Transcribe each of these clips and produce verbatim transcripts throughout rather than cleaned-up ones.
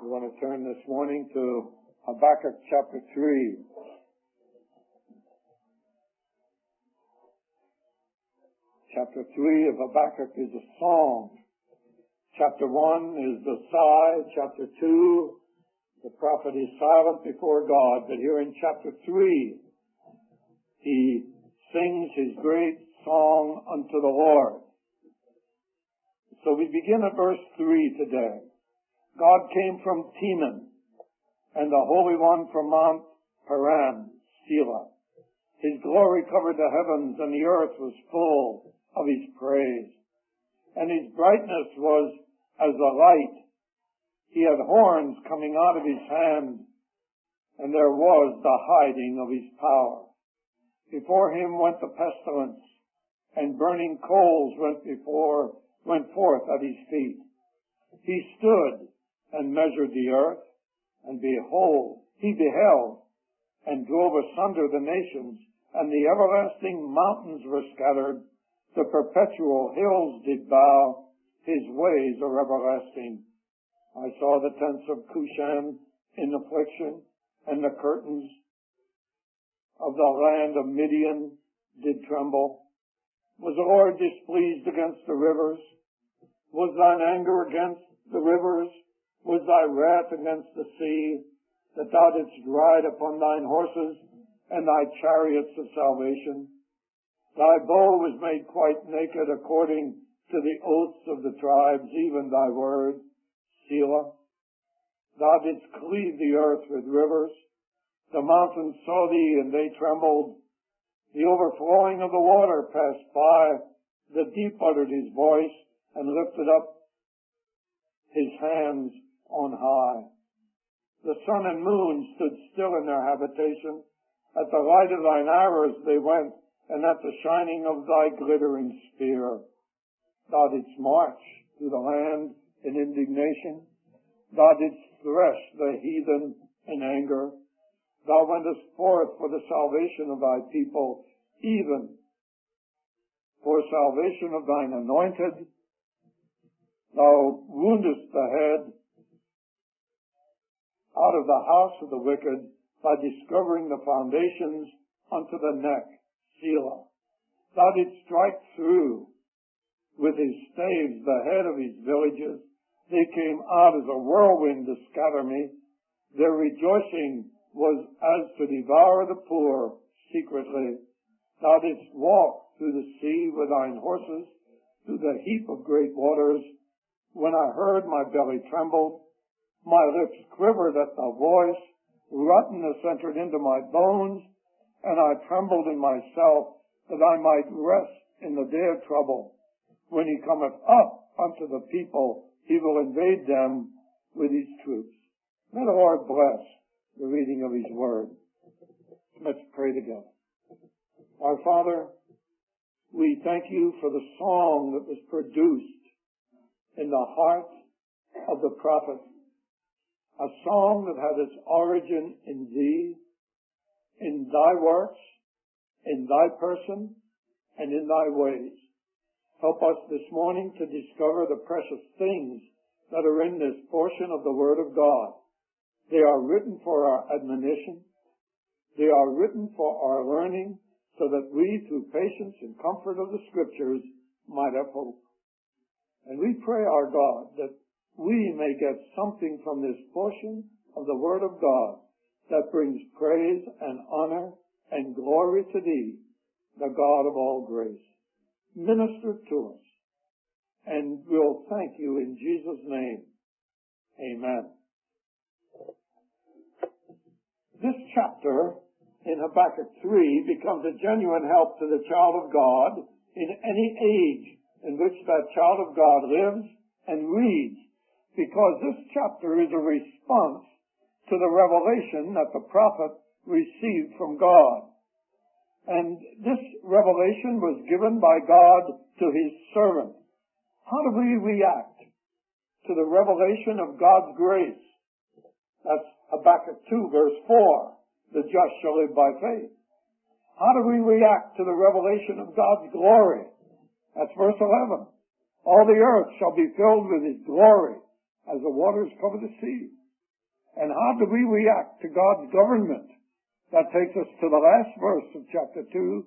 We want to turn this morning to Habakkuk chapter three. Chapter three of Habakkuk is a song. Chapter one is the sigh. Chapter two, the prophet is silent before God. But here in chapter three, he sings his great song unto the Lord. So we begin at verse three today. God came from Teman, and the Holy One from Mount Paran, Selah. His glory covered the heavens, and the earth was full of his praise. And his brightness was as a light. He had horns coming out of his hand, and there was the hiding of his power. Before him went the pestilence, and burning coals went before, went forth at his feet. He stood and measured the earth, and behold, he beheld, and drove asunder the nations, and the everlasting mountains were scattered, the perpetual hills did bow, his ways are everlasting. I saw the tents of Cushan in affliction, and the curtains of the land of Midian did tremble. Was the Lord displeased against the rivers? Was thine anger against the rivers? Was thy wrath against the sea, that thou didst ride upon thine horses, and thy chariots of salvation? Thy bow was made quite naked according to the oaths of the tribes, even thy word, Selah. Thou didst cleave the earth with rivers. The mountains saw thee, and they trembled. The overflowing of the water passed by. The deep uttered his voice, and lifted up his hands on high. The sun and moon stood still in their habitation. At the light of thine arrows they went, and at the shining of thy glittering spear. Thou didst march through the land in indignation. Thou didst thresh the heathen in anger. Thou wentest forth for the salvation of thy people, even for salvation of thine anointed. Thou woundest the head out of the house of the wicked by discovering the foundations unto the neck, Selah. Thou didst strike through with his staves the head of his villages. They came out as a whirlwind to scatter me. Their rejoicing was as to devour the poor secretly. Thou didst walk through the sea with thine horses, through the heap of great waters. When I heard, my belly trembled. My lips quivered at thy voice. Rottenness entered into my bones, and I trembled in myself, that I might rest in the day of trouble. When he cometh up unto the people, he will invade them with his troops. May the Lord bless the reading of his word. Let's pray together. Our Father, we thank you for the song that was produced in the heart of the prophet. A song that had its origin in thee, in thy works, in thy person, and in thy ways. Help us this morning to discover the precious things that are in this portion of the Word of God. They are written for our admonition. They are written for our learning, so that we, through patience and comfort of the Scriptures, might have hope. And we pray, our God, that we may get something from this portion of the Word of God that brings praise and honor and glory to thee, the God of all grace. Minister to us, and we'll thank you in Jesus' name. Amen. This chapter in Habakkuk three becomes a genuine help to the child of God in any age in which that child of God lives and reads, because this chapter is a response to the revelation that the prophet received from God. And this revelation was given by God to his servant. How do we react to the revelation of God's grace? That's Habakkuk two, verse four. The just shall live by faith. How do we react to the revelation of God's glory? That's verse eleven. All the earth shall be filled with his glory, as the waters cover the sea. And how do we react to God's government? That takes us to the last verse of chapter two.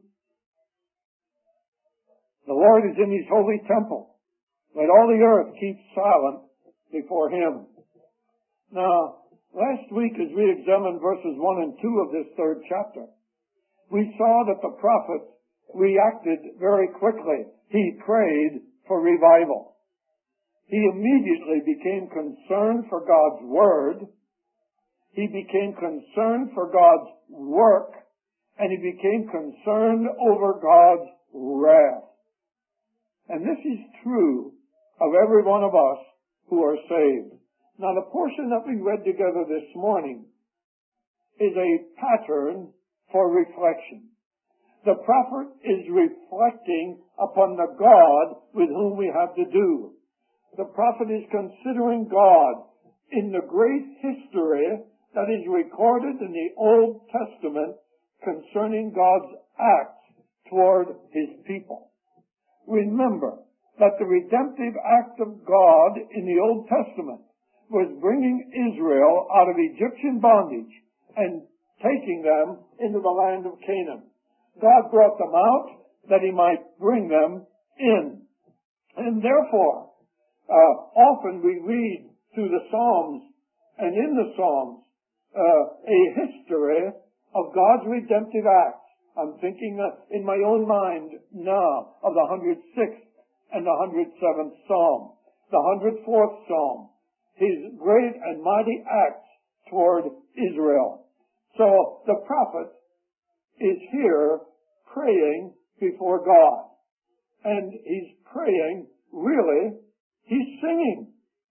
The Lord is in his holy temple. Let all the earth keep silent before him. Now, last week as we examined verses one and two of this third chapter, we saw that the prophet reacted very quickly. He prayed for revival. He immediately became concerned for God's word. He became concerned for God's work. And he became concerned over God's wrath. And this is true of every one of us who are saved. Now, the portion that we read together this morning is a pattern for reflection. The prophet is reflecting upon the God with whom we have to do. The prophet is considering God in the great history that is recorded in the Old Testament concerning God's acts toward his people. Remember that the redemptive act of God in the Old Testament was bringing Israel out of Egyptian bondage and taking them into the land of Canaan. God brought them out that he might bring them in. And therefore, uh, often we read through the Psalms and in the Psalms uh, a history of God's redemptive acts. I'm thinking uh, in my own mind now of the one hundred sixth and the one hundred seventh Psalm, the one hundred fourth Psalm, his great and mighty acts toward Israel. So the prophet is here praying before God. And he's praying, really, he's singing.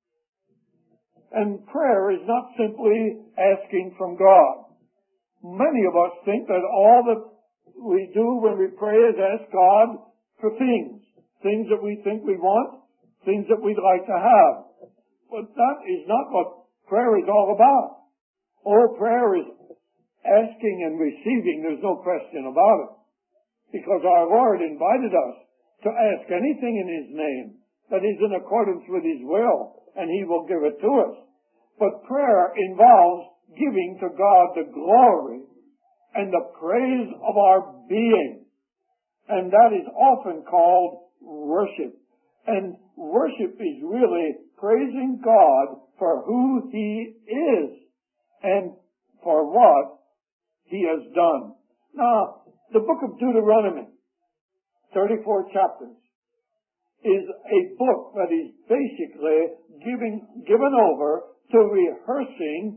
And prayer is not simply asking from God. Many of us think that all that we do when we pray is ask God for things. Things that we think we want, things that we'd like to have. But that is not what prayer is all about. All prayer is asking and receiving, there's no question about it. Because our Lord invited us to ask anything in his name that is in accordance with his will, and he will give it to us. But prayer involves giving to God the glory and the praise of our being. And that is often called worship. And worship is really praising God for who he is and for what he has done. Now, the book of Deuteronomy, thirty-four chapters, is a book that is basically giving, given over to rehearsing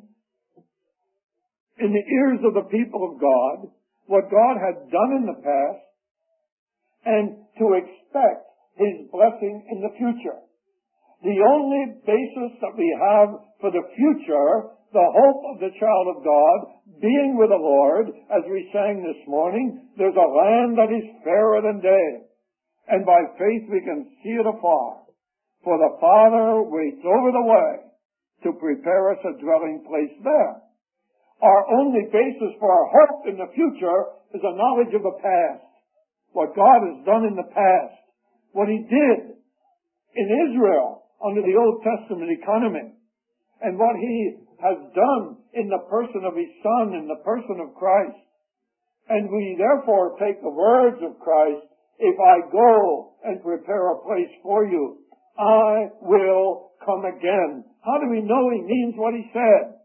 in the ears of the people of God what God had done in the past and to expect his blessing in the future. The only basis that we have for the future, the hope of the child of God, being with the Lord, as we sang this morning, there's a land that is fairer than day, and by faith we can see it afar. For the Father waits over the way to prepare us a dwelling place there. Our only basis for our hope in the future is a knowledge of the past. What God has done in the past. What he did in Israel under the Old Testament economy. And what he has done in the person of his Son, in the person of Christ. And we therefore take the words of Christ, if I go and prepare a place for you, I will come again. How do we know he means what he said?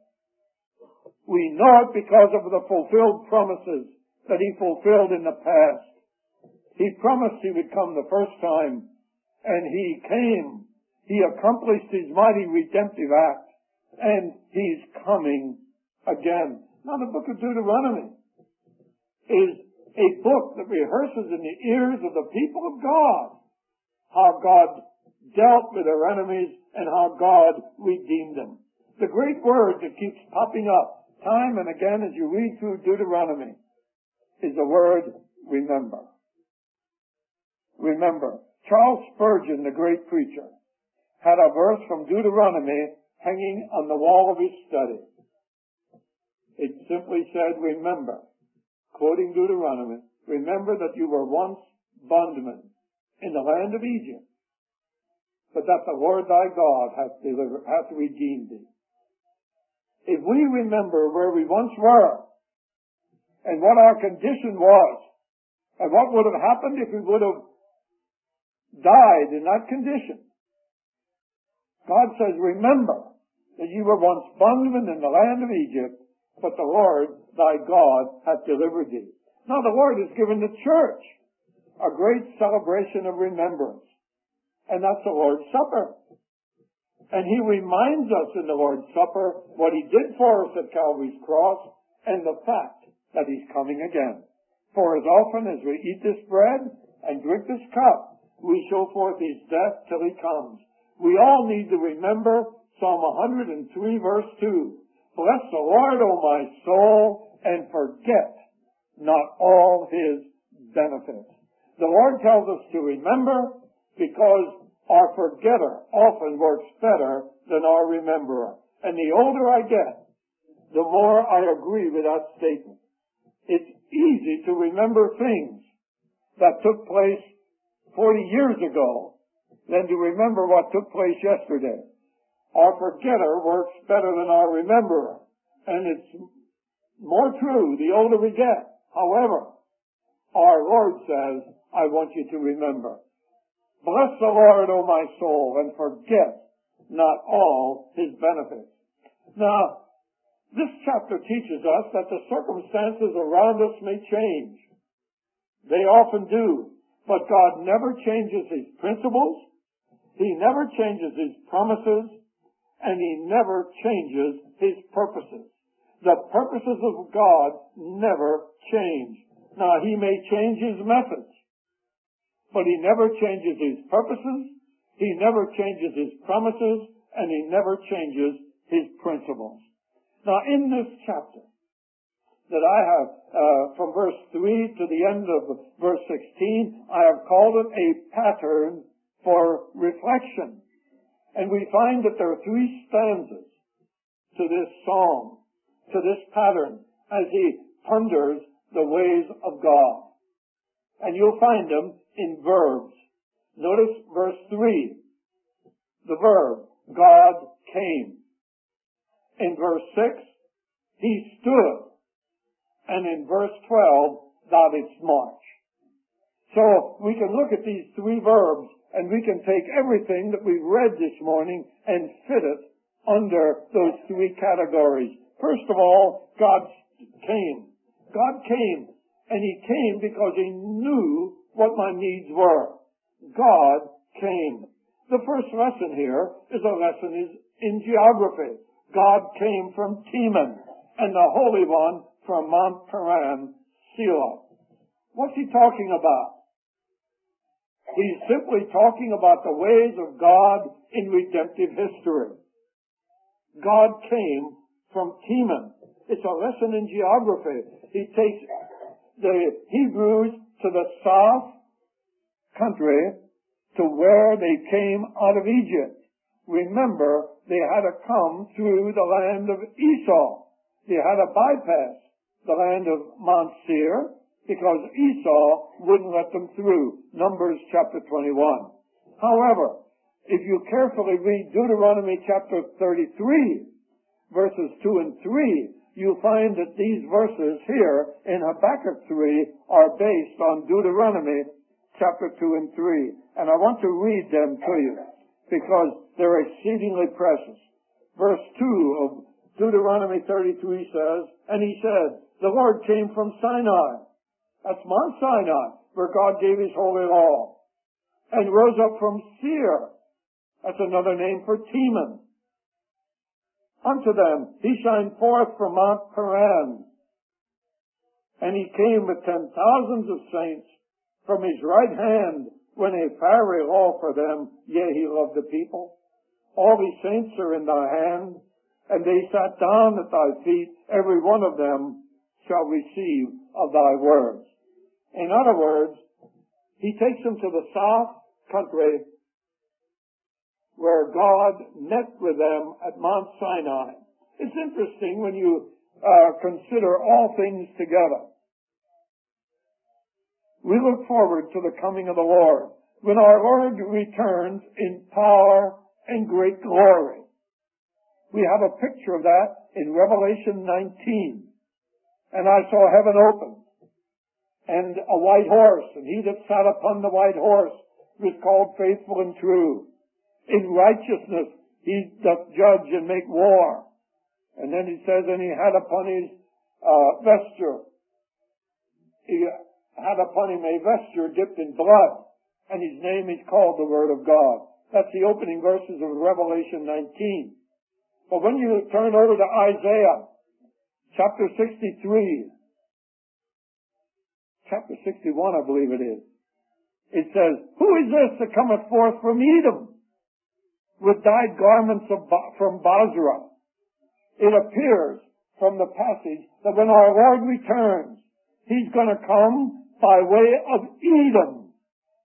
We know it because of the fulfilled promises that he fulfilled in the past. He promised he would come the first time, and he came. He accomplished his mighty redemptive act, and he's coming again. Now, the book of Deuteronomy is a book that rehearses in the ears of the people of God how God dealt with their enemies and how God redeemed them. The great word that keeps popping up time and again as you read through Deuteronomy is the word remember. Remember. Charles Spurgeon, the great preacher, had a verse from Deuteronomy hanging on the wall of his study. It simply said, remember, quoting Deuteronomy, remember that you were once bondmen in the land of Egypt, but that the Lord thy God hath delivered, hath redeemed thee. if we remember where we once were and what our condition was and what would have happened if we would have died in that condition. God says, remember that you were once bondmen in the land of Egypt, but the Lord thy God hath delivered thee. Now the Lord has given the church a great celebration of remembrance, and that's the Lord's Supper. And He reminds us in the Lord's Supper what He did for us at Calvary's cross and the fact that He's coming again. For as often as we eat this bread and drink this cup, we show forth His death till He comes. We all need to remember Psalm one hundred three verse two. Bless the Lord, O my soul, and forget not all His benefits. The Lord tells us to remember because our forgetter often works better than our rememberer. And the older I get, the more I agree with that statement. It's easy to remember things that took place forty years ago than to remember what took place yesterday. Our forgetter works better than our rememberer. And it's more true the older we get. However, our Lord says, I want you to remember. Bless the Lord, O my soul, and forget not all His benefits. Now, this chapter teaches us that the circumstances around us may change. They often do. But God never changes His principles. He never changes His promises. And He never changes His purposes. The purposes of God never change. Now, He may change His methods, but He never changes His purposes, He never changes His promises, and He never changes His principles. Now, in this chapter that I have, uh, from verse three to the end of verse sixteen, I have called it a pattern for reflection. And we find that there are three stanzas to this song, to this pattern, as he ponders the ways of God. And you'll find them in verbs. Notice verse three, the verb, God came. In verse six, He stood. And in verse twelve, thou didst march. So we can look at these three verbs and we can take everything that we've read this morning and fit it under those three categories. First of all, God came. God came, and He came because He knew what my needs were. God came. The first lesson here is a lesson in geography. God came from Teman, and the Holy One from Mount Paran, Selah. What's He talking about? He's simply talking about the ways of God in redemptive history. God came from Teman. It's a lesson in geography. He takes the Hebrews to the south country to where they came out of Egypt. Remember, they had to come through the land of Esau. They had to bypass the land of Mount Seir, because Esau wouldn't let them through. Numbers chapter twenty-one. However, if you carefully read Deuteronomy chapter thirty-three, verses two and three, you'll find that these verses here in Habakkuk three are based on Deuteronomy chapter two and three. And I want to read them to you because they're exceedingly precious. Verse two of Deuteronomy thirty-three says, and he said, the Lord came from Sinai. That's Mount Sinai, where God gave His holy law. And rose up from Seir. That's another name for Teman. Unto them He shined forth from Mount Paran. And He came with ten thousands of saints from His right hand, when a fiery law for them, yea, He loved the people. All His saints are in Thy hand, and they sat down at Thy feet, every one of them shall receive of Thy words. In other words, He takes them to the south country where God met with them at Mount Sinai. It's interesting when you uh, consider all things together. We look forward to the coming of the Lord, when our Lord returns in power and great glory. We have a picture of that in Revelation nineteen. And I saw heaven open, and a white horse, and he that sat upon the white horse was called Faithful and True. In righteousness he doth judge and make war. And then he says, and he had upon his uh, vesture, he had upon him a vesture dipped in blood, and his name is called the Word of God. That's the opening verses of Revelation nineteen. But when you turn over to Isaiah, chapter sixty-three, chapter sixty-one, I believe it is, it says, who is this that cometh forth from Edom with dyed garments of ba- from Basra? It appears from the passage that when our Lord returns, he's going to come by way of Edom.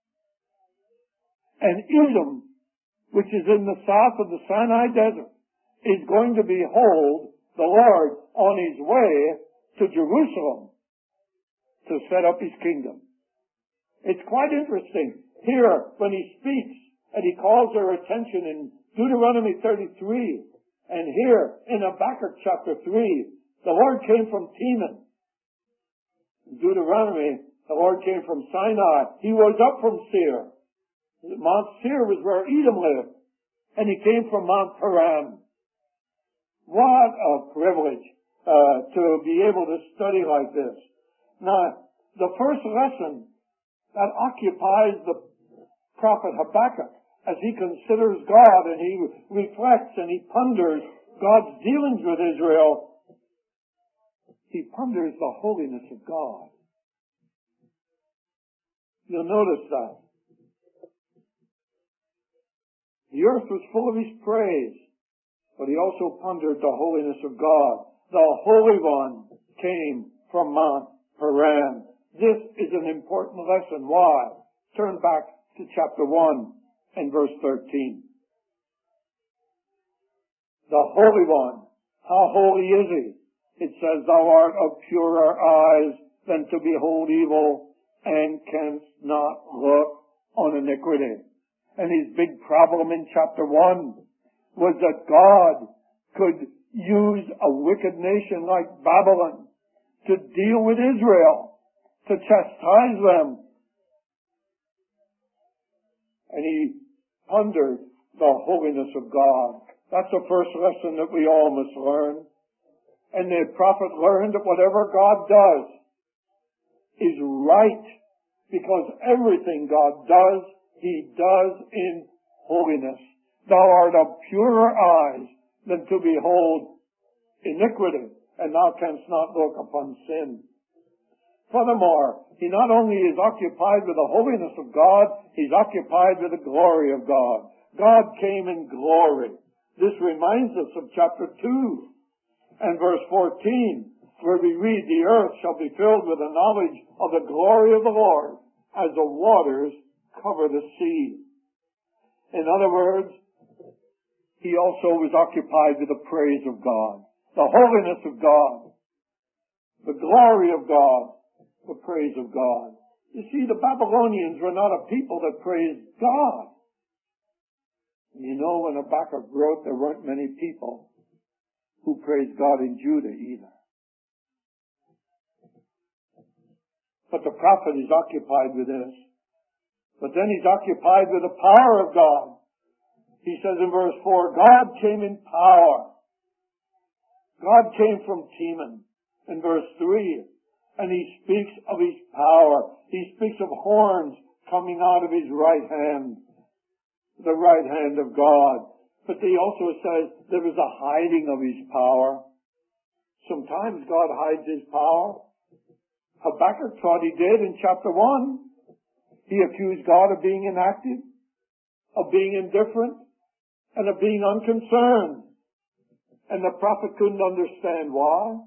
And Edom, which is in the south of the Sinai Desert, is going to behold the Lord on his way to Jerusalem to set up his kingdom. It's quite interesting. Here, when he speaks, and he calls their attention in Deuteronomy thirty-three, and here in Habakkuk chapter three, the Lord came from Teman. In Deuteronomy, the Lord came from Sinai. He rose up from Seir. Mount Seir was where Edom lived. And he came from Mount Paran. What a privilege uh, to be able to study like this. Now, the first lesson that occupies the prophet Habakkuk as he considers God and he reflects and he ponders God's dealings with Israel, he ponders the holiness of God. You'll notice that. The earth was full of his praise, but he also pondered the holiness of God. The Holy One came from Mount Paran. This is an important lesson. Why? Turn back to chapter one and verse thirteen. The Holy One. How holy is he? It says, thou art of purer eyes than to behold evil, and canst not look on iniquity. And his big problem in chapter one was that God could use a wicked nation like Babylon to deal with Israel, to chastise them. And he pondered the holiness of God. That's the first lesson that we all must learn. And the prophet learned that whatever God does is right, because everything God does, he does in holiness. Thou art of purer eyes than to behold iniquity, and thou canst not look upon sin. Furthermore, he not only is occupied with the holiness of God, he's occupied with the glory of God. God came in glory. This reminds us of chapter two and verse fourteen, where we read, the earth shall be filled with the knowledge of the glory of the Lord, as the waters cover the sea. In other words, he also was occupied with the praise of God, the holiness of God, the glory of God, the praise of God. You see, the Babylonians were not a people that praised God. And you know, when Habakkuk wrote, there weren't many people who praised God in Judah either. But the prophet is occupied with this. But then he's occupied with the power of God. He says in verse four, God came in power. God came from Teman. In verse three, and he speaks of his power. He speaks of horns coming out of his right hand, the right hand of God. But he also says there is a hiding of his power. Sometimes God hides his power. Habakkuk thought he did in chapter one. He accused God of being inactive, of being indifferent, and of being unconcerned. And the prophet couldn't understand why.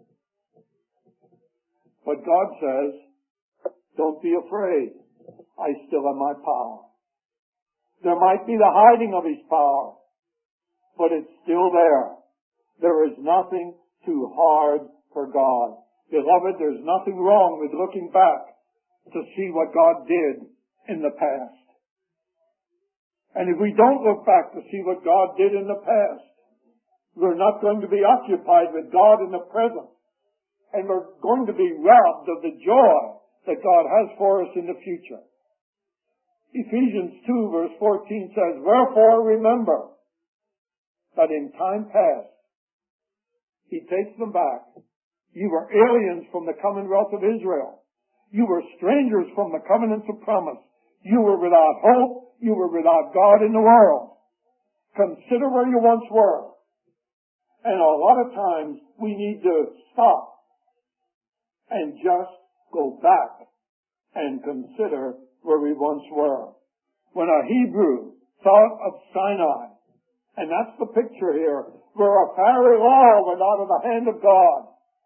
But God says, don't be afraid. I still have my power. There might be the hiding of his power, but it's still there. There is nothing too hard for God. Beloved, there's nothing wrong with looking back to see what God did in the past. And if we don't look back to see what God did in the past, We're not going to be occupied with God in the present. And we're going to be robbed of the joy that God has for us in the future. Ephesians two verse fourteen says, "Wherefore remember that in time past," he takes them back, "you were aliens from the commonwealth of Israel. You were strangers from the covenants of promise. You were without hope. You were without God in the world." Consider where you once were. And a lot of times we need to stop and just go back and consider where we once were. When a Hebrew thought of Sinai, and that's the picture here, where a fiery law went out of the hand of God.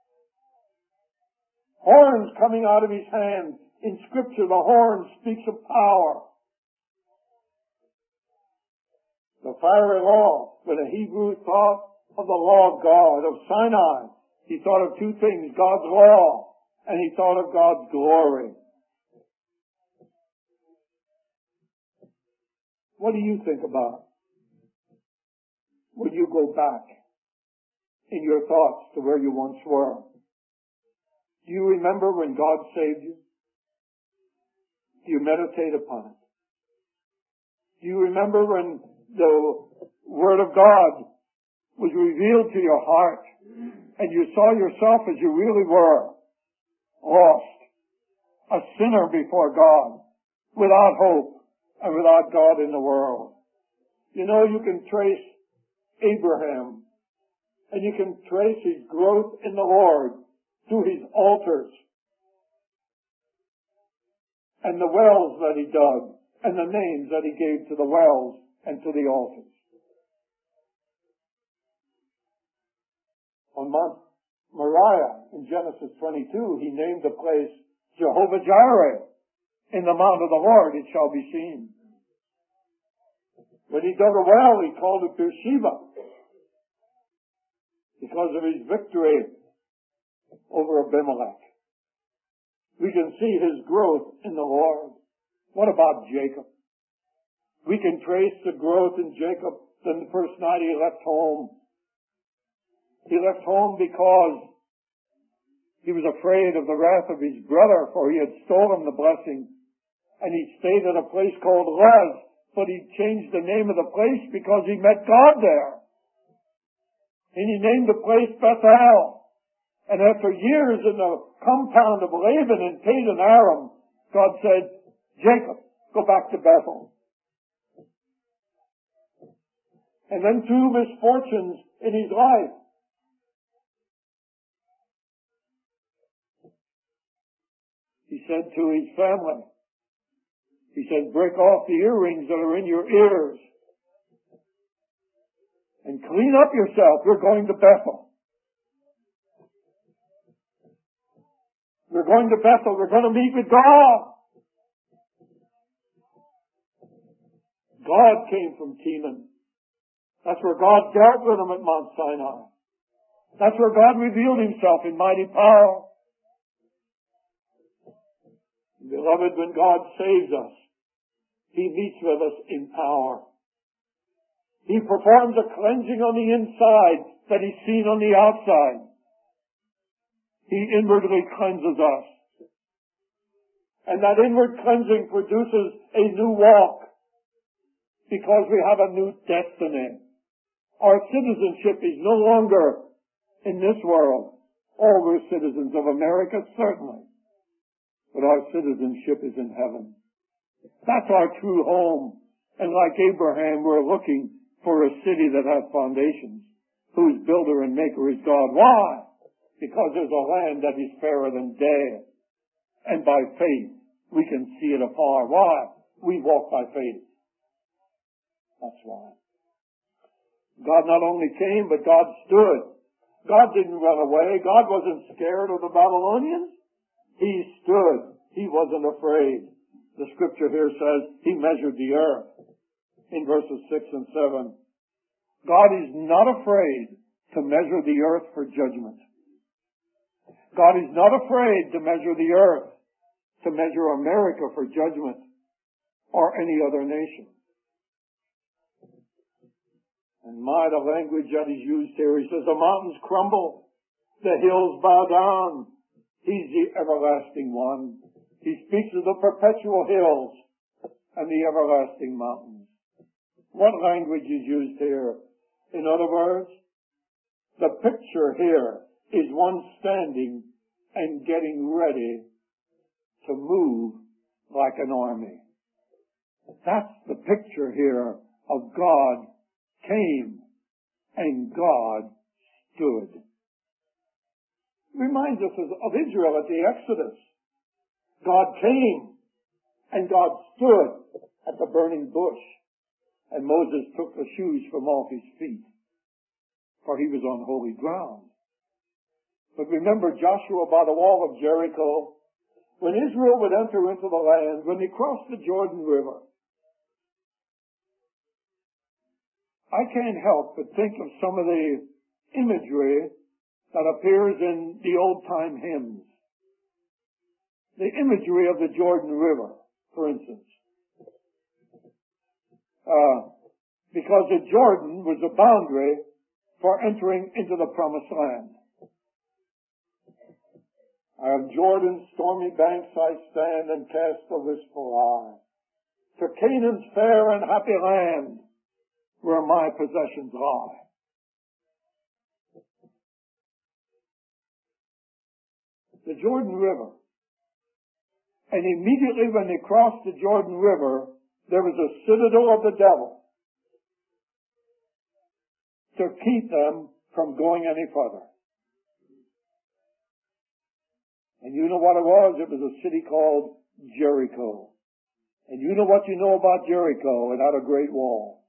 Horns coming out of his hand. In Scripture, the horn speaks of power. The fiery law, when a Hebrew thought of the law of God, of Sinai, he thought of two things, God's law, and he thought of God's glory. What do you think about when you go back in your thoughts to where you once were? Do you remember when God saved you? Do you meditate upon it? Do you remember when the Word of God was revealed to your heart and you saw yourself as you really were? Lost, a sinner before God, without hope and without God in the world. You know, you can trace Abraham and you can trace his growth in the Lord through his altars and the wells that he dug and the names that he gave to the wells and to the altars. On Mount Moriah in Genesis twenty-two, he named the place Jehovah Jireh. In the mount of the Lord it shall be seen. When he dug a well, he called it Beersheba because of his victory over Abimelech. We can see his growth in the Lord. What about Jacob? We can trace the growth in Jacob from the first night he left home. He left home because he was afraid of the wrath of his brother, for he had stolen the blessing. And he stayed at a place called Luz, but he changed the name of the place because he met God there. And he named the place Bethel. And after years in the compound of Laban in Padan Aram, God said, "Jacob, go back to Bethel." And then two misfortunes in his life. He said to his family, he said, "Break off the earrings that are in your ears and clean up yourself. You're going to Bethel. We're going to Bethel. We're going to meet with God." God came from Teman. That's where God dealt with him at Mount Sinai. That's where God revealed himself in mighty power. Beloved, when God saves us, he meets with us in power. He performs a cleansing on the inside that he's seen on the outside. He inwardly cleanses us. And that inward cleansing produces a new walk because we have a new destiny. Our citizenship is no longer in this world. All we're citizens of America, certainly. But our citizenship is in heaven. That's our true home. And like Abraham, we're looking for a city that has foundations, whose builder and maker is God. Why? Because there's a land that is fairer than day. And by faith, we can see it afar. Why? We walk by faith. That's why. God not only came, but God stood. God didn't run away. God wasn't scared of the Babylonians. He stood. He wasn't afraid. The scripture here says he measured the earth in verses six and seven. God is not afraid to measure the earth for judgment. God is not afraid to measure the earth, to measure America for judgment, or any other nation. And my, the language that is used here, he says, the mountains crumble, the hills bow down. He's the everlasting one. He speaks of the perpetual hills and the everlasting mountains. What language is used here? In other words, the picture here is one standing and getting ready to move like an army. That's the picture here of God came and God stood. Reminds us of Israel at the Exodus. God came and God stood at the burning bush, and Moses took the shoes from off his feet, for he was on holy ground. But remember Joshua by the wall of Jericho, when Israel would enter into the land, when they crossed the Jordan River, I can't help but think of some of the imagery that appears in the old-time hymns. The imagery of the Jordan River, for instance. Uh, because the Jordan was the boundary for entering into the promised land. On Jordan's stormy banks I stand and cast a wistful eye to Canaan's fair and happy land, where my possessions lie. The Jordan River. And immediately when they crossed the Jordan River, there was a citadel of the devil to keep them from going any further. And you know what it was? It was a city called Jericho. And you know what you know about Jericho? It had a great wall.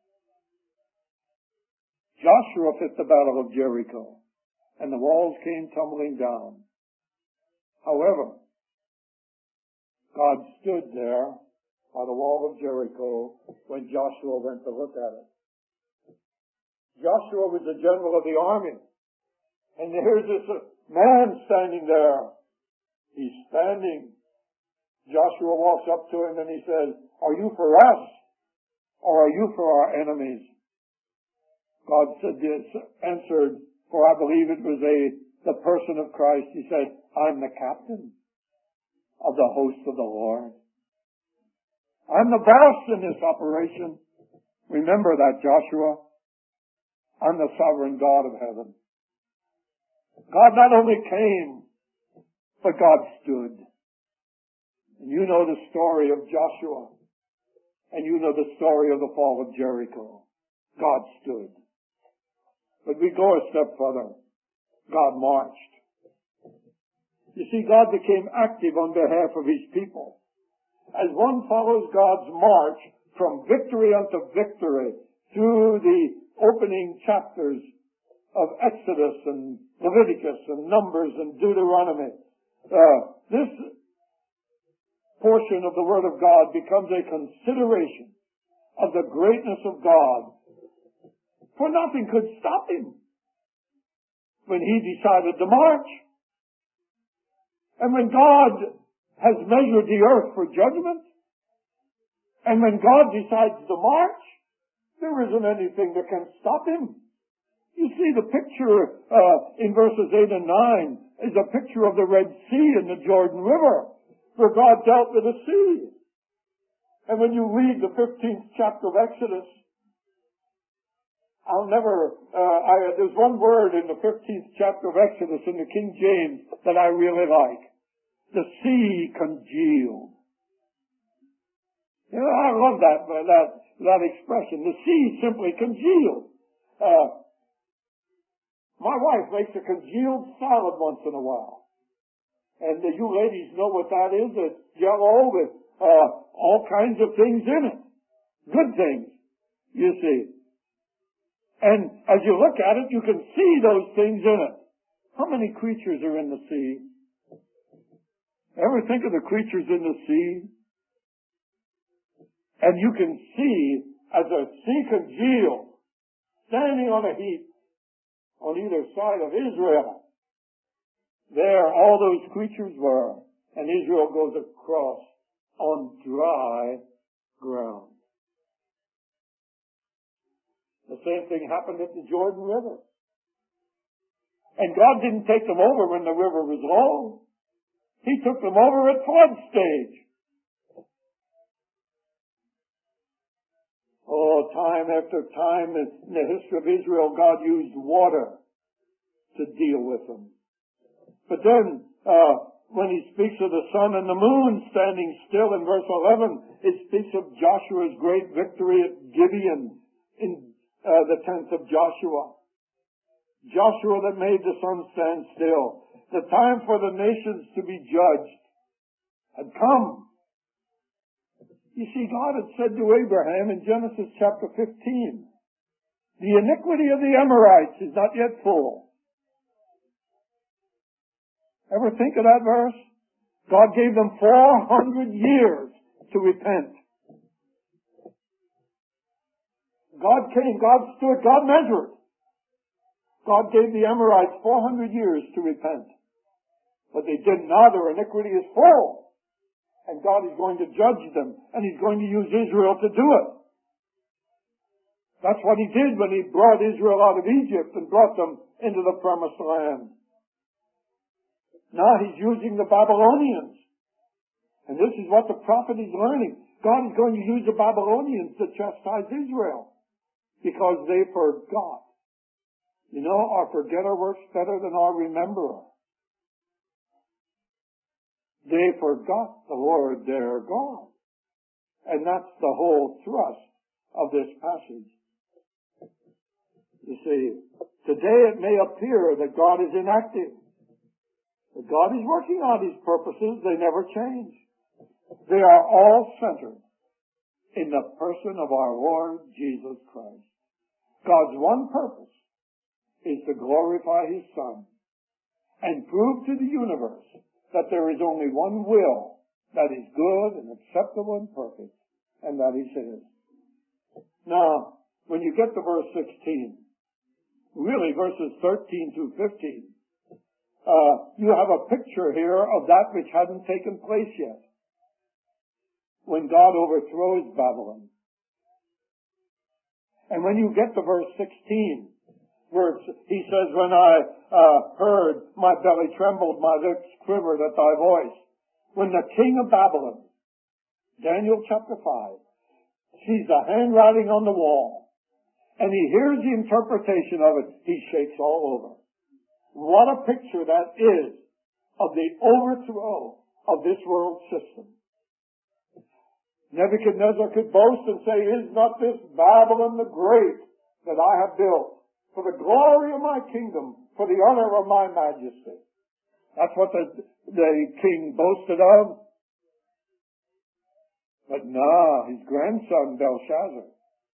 Joshua fit the battle of Jericho, and the walls came tumbling down. However, God stood there by the wall of Jericho when Joshua went to look at it. Joshua was the general of the army, and here's this man standing there. He's standing. Joshua walks up to him and he says, are you for us, or are you for our enemies? God said this, answered, for I believe it was a the person of Christ. He said, I'm the captain of the host of the Lord. I'm the boss in this operation. Remember that, Joshua. I'm the sovereign God of heaven. God not only came, but God stood. And you know the story of Joshua. And you know the story of the fall of Jericho. God stood. But we go a step further. God marched. You see, God became active on behalf of His people. As one follows God's march from victory unto victory through the opening chapters of Exodus and Leviticus and Numbers and Deuteronomy, uh, this portion of the Word of God becomes a consideration of the greatness of God. For nothing could stop Him when He decided to march. And when God has measured the earth for judgment, and when God decides to march, there isn't anything that can stop Him. You see, the picture uh, in verses eight and nine is a picture of the Red Sea and the Jordan River, where God dealt with the sea. And when you read the fifteenth chapter of Exodus, I'll never, uh, I, there's one word in the fifteenth chapter of Exodus in the King James that I really like. The sea congealed. You know, I love that, that, that expression. The sea simply congealed. Uh, my wife makes a congealed salad once in a while. And uh, you ladies know what that is. It's jello with uh, all kinds of things in it. Good things, you see. And as you look at it, you can see those things in it. How many creatures are in the sea? Ever think of the creatures in the sea? And you can see, as a sea congealed, standing on a heap on either side of Israel, there all those creatures were, and Israel goes across on dry ground. The same thing happened at the Jordan River. And God didn't take them over when the river was low. He took them over at flood stage. Oh, time after time in the history of Israel, God used water to deal with them. But then, uh, when he speaks of the sun and the moon standing still in verse eleven, it speaks of Joshua's great victory at Gibeon in uh, the tenth of Joshua. Joshua that made the sun stand still. The time for the nations to be judged had come. You see, God had said to Abraham in Genesis chapter fifteen, the iniquity of the Amorites is not yet full. Ever think of that verse? God gave them four hundred years to repent. God came, God stood, God measured. God gave the Amorites four hundred years to repent. But they did not. Their iniquity is full. And God is going to judge them. And He's going to use Israel to do it. That's what He did when He brought Israel out of Egypt and brought them into the promised land. Now He's using the Babylonians. And this is what the prophet is learning. God is going to use the Babylonians to chastise Israel. Because they forgot. You know, our forgetter works better than our rememberer. They forgot the Lord their God. And that's the whole thrust of this passage. You see, today it may appear that God is inactive. But God is working on His purposes. They never change. They are all centered in the person of our Lord Jesus Christ. God's one purpose is to glorify His Son and prove to the universe that there is only one will that is good and acceptable and perfect, and that is His. Now, when you get to verse sixteen, really verses thirteen through fifteen, uh, you have a picture here of that which hadn't taken place yet. When God overthrows Babylon. And when you get to verse sixteen, where he says, when I uh, heard, my belly trembled, my lips quivered at thy voice. When the king of Babylon, Daniel chapter five, sees the handwriting on the wall, and he hears the interpretation of it, he shakes all over. What a picture that is of the overthrow of this world system. Nebuchadnezzar could boast and say, is not this Babylon the great that I have built for the glory of my kingdom, for the honor of my majesty? That's what the, the king boasted of. But no, his grandson Belshazzar,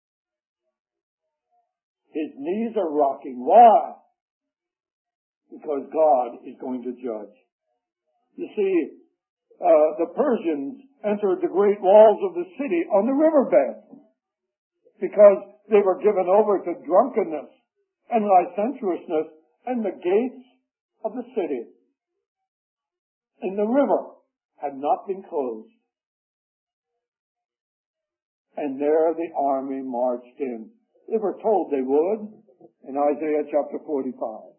his knees are rocking. Why? Because God is going to judge. You see, uh, the Persians entered the great walls of the city on the riverbed because they were given over to drunkenness and licentiousness, and the gates of the city in the river had not been closed. And there the army marched in. They were told they would in Isaiah chapter forty-five.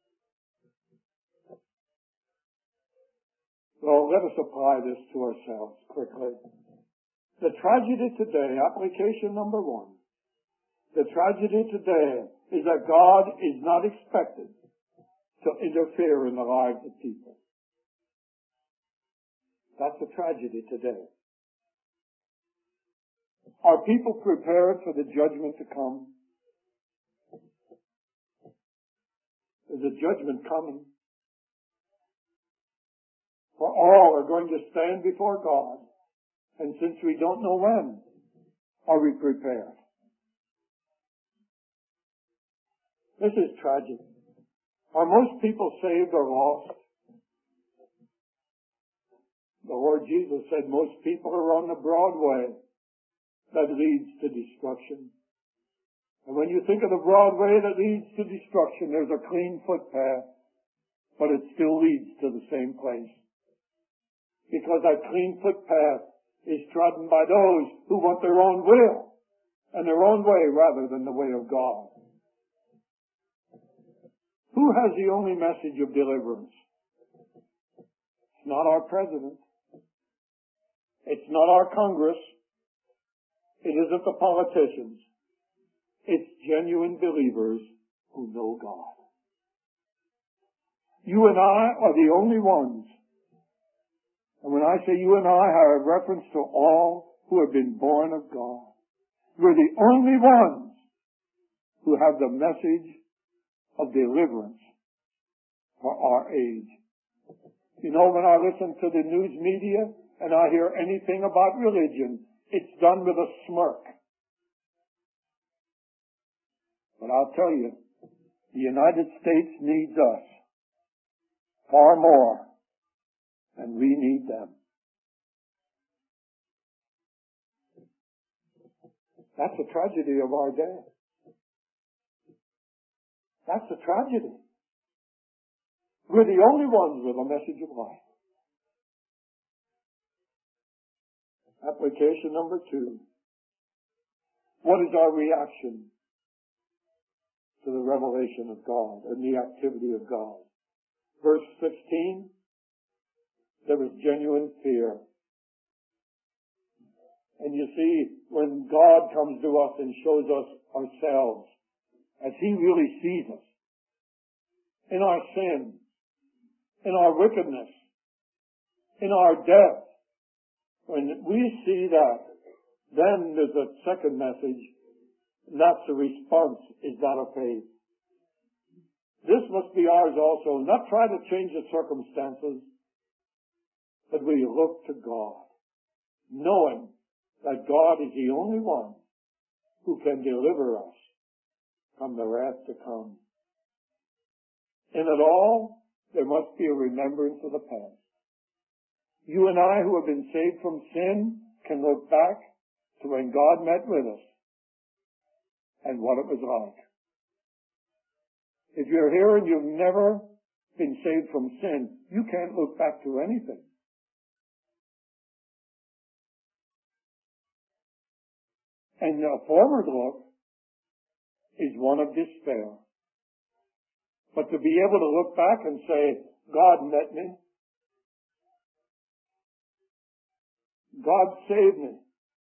Well, let us apply this to ourselves quickly. The tragedy today, application number one, the tragedy today is that God is not expected to interfere in the lives of people. That's a tragedy today. Are people prepared for the judgment to come? There's a judgment coming. For all are going to stand before God. And since we don't know when, are we prepared? This is tragic. Are most people saved or lost? The Lord Jesus said most people are on the broad way that leads to destruction. And when you think of the broad way that leads to destruction, there's a clean footpath, but it still leads to the same place. Because that clean footpath is trodden by those who want their own will and their own way rather than the way of God. Who has the only message of deliverance? It's not our president. It's not our Congress. It isn't the politicians. It's genuine believers who know God. You and I are the only ones. And when I say you and I, I have reference to all who have been born of God. We're the only ones who have the message of deliverance for our age. You know, when I listen to the news media and I hear anything about religion, it's done with a smirk. But I'll tell you, the United States needs us far more than we need them. That's the tragedy of our day. That's the tragedy. We're the only ones with a message of life. Application number two. What is our reaction to the revelation of God and the activity of God? Verse sixteen, there was genuine fear. And you see, when God comes to us and shows us ourselves as He really sees us, in our sin, in our wickedness, in our death, when we see that, then there's a second message, and that's the response is that of faith. This must be ours also, not try to change the circumstances, but we look to God, knowing that God is the only one who can deliver us from the wrath to come. In it all, there must be a remembrance of the past. You and I who have been saved from sin can look back to when God met with us and what it was like. If you're here and you've never been saved from sin, you can't look back to anything. And a forward look is one of despair. But to be able to look back and say, God met me. God saved me.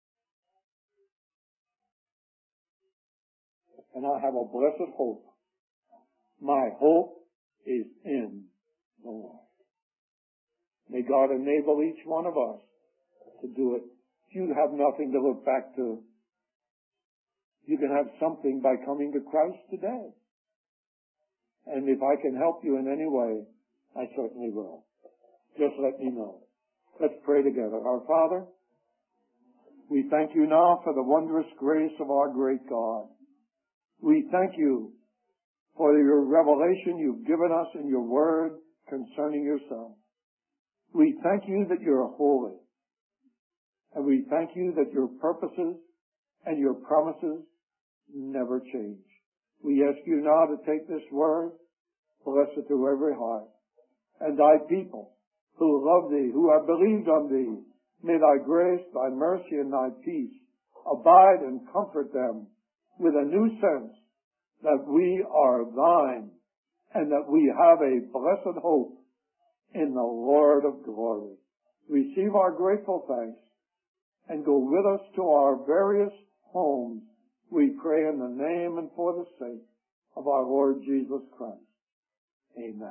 And I have a blessed hope. My hope is in the Lord. May God enable each one of us to do it. If you have nothing to look back to, you can have something by coming to Christ today. And if I can help you in any way, I certainly will. Just let me know. Let's pray together. Our Father, we thank you now for the wondrous grace of our great God. We thank you for your revelation you've given us in your word concerning yourself. We thank you that you're holy. And we thank you that your purposes and your promises never change. We ask you now to take this word, bless it to every heart, and thy people who love thee, who have believed on thee, may thy grace, thy mercy, and thy peace abide and comfort them with a new sense that we are thine and that we have a blessed hope in the Lord of glory. Receive our grateful thanks and go with us to our various homes. We pray in the name and for the sake of our Lord Jesus Christ. Amen.